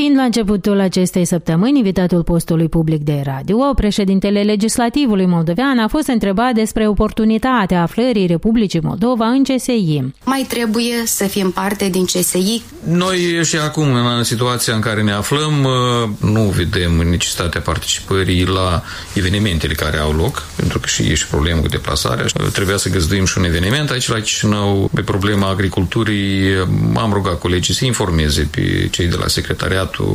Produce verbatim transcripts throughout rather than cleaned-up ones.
Fiind la începutul acestei săptămâni invitatul postului public de radio, președintele legislativului moldovean a fost întrebat despre oportunitatea aflării Republicii Moldova în C S I. Mai trebuie să fim parte din C S I. Noi și acum, în situația în care ne aflăm, nu vedem necesitatea participării la evenimentele care au loc, pentru că și e și problemă cu deplasarea. Trebuia să găzduim și un eveniment aici la Chișinău. Pe problema agriculturii am rugat colegii să informeze pe cei de la secretariat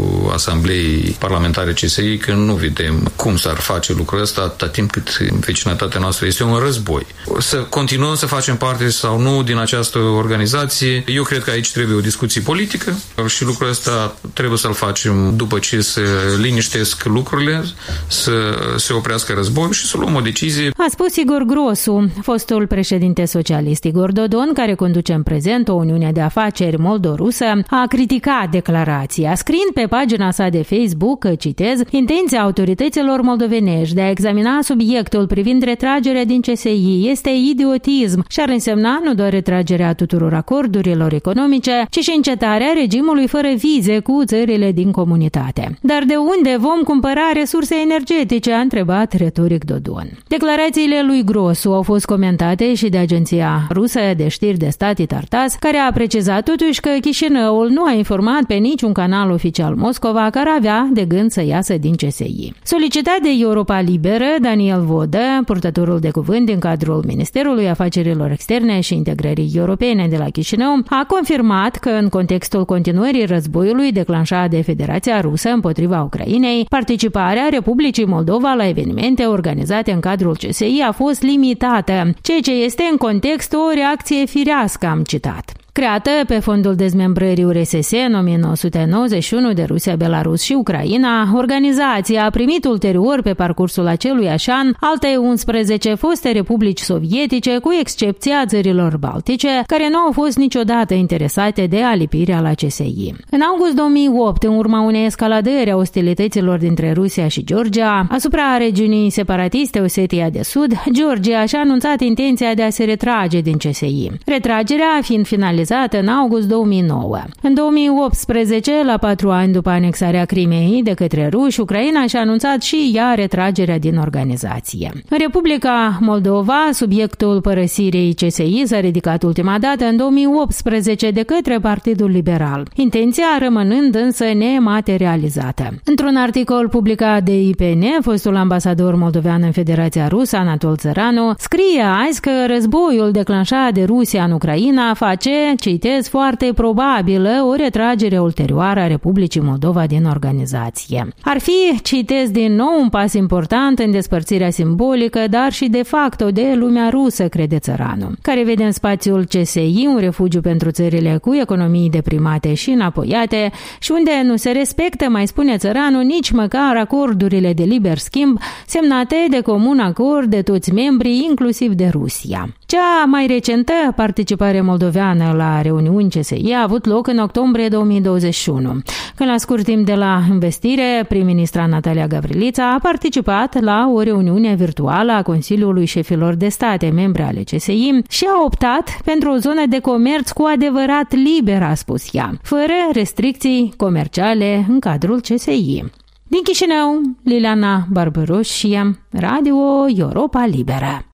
Asambleei Parlamentare C S I că nu vedem cum s-ar face lucrul ăsta atâta timp cât vecinătatea noastră este un război. Să continuăm să facem parte sau nu din această organizație, eu cred că aici trebuie o discuție politică și lucrul ăsta trebuie să-l facem după ce se liniștesc lucrurile, să se oprească războiul și să luăm o decizie. A spus Igor Grosu, fostul președinte socialist Igor Dodon, care conduce în prezent o uniune de afaceri moldo-rusă, a criticat declarația, scriind pe pagina sa de Facebook, citez, intenția autorităților moldovenești de a examina subiectul privind retragerea din C S I este idiotism și ar însemna nu doar retragerea tuturor acordurilor economice, ci și încetarea regimului fără vize cu țările din comunitate. Dar de unde vom cumpăra resurse energetice? A întrebat retoric Dodon. Declarațiile lui Grosu au fost comentate și de agenția rusă de știri de stat Tartas, care a precizat totuși că Chișinăul nu a informat pe niciun canal oficial Moscova care avea de gând să iasă din C S I. Solicitat de Europa Liberă, Daniel Vodă, purtătorul de cuvânt din cadrul Ministerului Afacerilor Externe și Integrării Europene de la Chișinău, a confirmat că în contextul continuării războiului declanșat de Federația Rusă împotriva Ucrainei, participarea Republicii Moldova la evenimente organizate în cadrul C S I a fost limitată, ceea ce este în context o reacție firească, am citat. Creată pe fondul dezmembrării U R S S în o mie nouă sute nouăzeci și unu de Rusia, Belarus și Ucraina, organizația a primit ulterior pe parcursul aceluiași an alte unsprezece foste republici sovietice, cu excepția țărilor baltice, care nu au fost niciodată interesate de alipirea la C S I. În august două mii opt, în urma unei escaladări a ostilităților dintre Rusia și Georgia, asupra regiunii separatiste Osetia de Sud, Georgia și-a anunțat intenția de a se retrage din C S I. Retragerea fiind finalizată în august două mii nouă. În două mii optsprezece, la patru ani după anexarea Crimeei de către ruși, Ucraina și-a anunțat și ea retragerea din organizație. În Republica Moldova, subiectul părăsirii C S I s-a ridicat ultima dată în două mii optsprezece de către Partidul Liberal, intenția rămânând însă nematerializată. Într-un articol publicat de I P N, fostul ambasador moldovean în Federația Rusă, Anatol Țăranu, scrie azi că războiul declanșat de Rusia în Ucraina face, citez, foarte probabilă o retragere ulterioară a Republicii Moldova din organizație. Ar fi, citez din nou, un pas important în despărțirea simbolică, dar și de facto de lumea rusă, crede Țăranu, care vede în spațiul C S I un refugiu pentru țările cu economii deprimate și înapoiate și unde nu se respectă, mai spune Țăranu, nici măcar acordurile de liber schimb semnate de comun acord de toți membrii, inclusiv de Rusia. Cea mai recentă participare moldoveană la reuniuni C S I a avut loc în octombrie două mii douăzeci și unu, când la scurt timp de la investire, prim-ministra Natalia Gavrilița a participat la o reuniune virtuală a Consiliului Șefilor de State, membre ale C S I, și a optat pentru o zonă de comerț cu adevărat liberă, a spus ea, fără restricții comerciale în cadrul C S I. Din Chișinău, Liliana Barbaroș, Radio Europa Liberă.